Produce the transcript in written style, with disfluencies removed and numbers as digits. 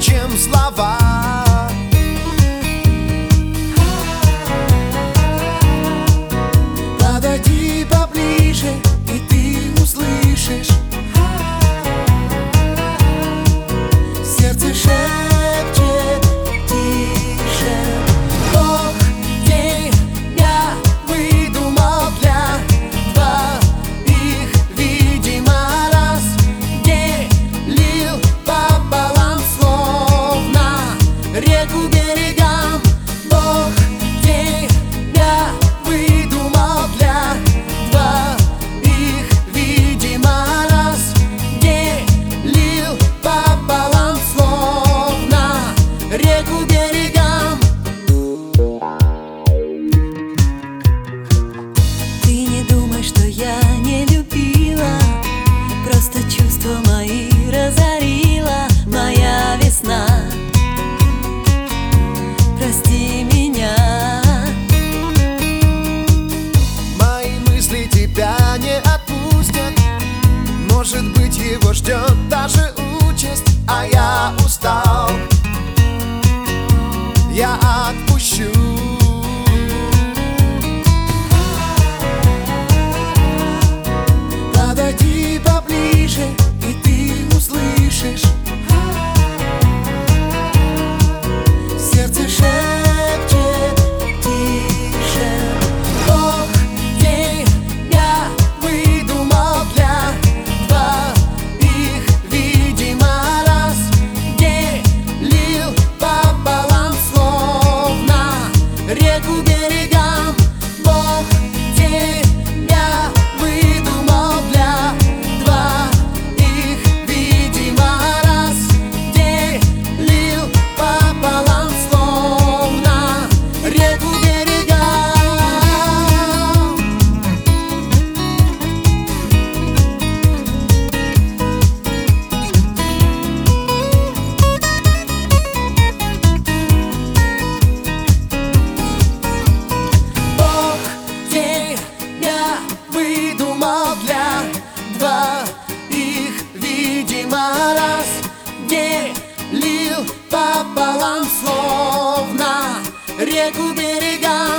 чем слова. Подойди поближе, и ты услышишь. Сердце шепчет тише. Бог тебя выдумал для двоих, видимо, разделил пополам, словно реку берегам. Бог тебя выдумал для двоих, видимо, разделил пополам, словно реку берегам. Ты не думай, что я не любила, просто чувства мои разорила моя весна. Прости меня. Мои мысли тебя не отпустят. Может быть, его ждет даже участь, а я устал. Я отпущу. Подойди поближе, и ты услышишь. Сердце шепчет тише. Бог тебя выдумал для двоих, видимо, разделил пополам, словно реку берегам. Бог тебя выдумал для двоих, видимо, разделил пополам, словно реку берегам. Бог тебя выдумал для двоих, видимо, разделил пополам, словно реку берегам.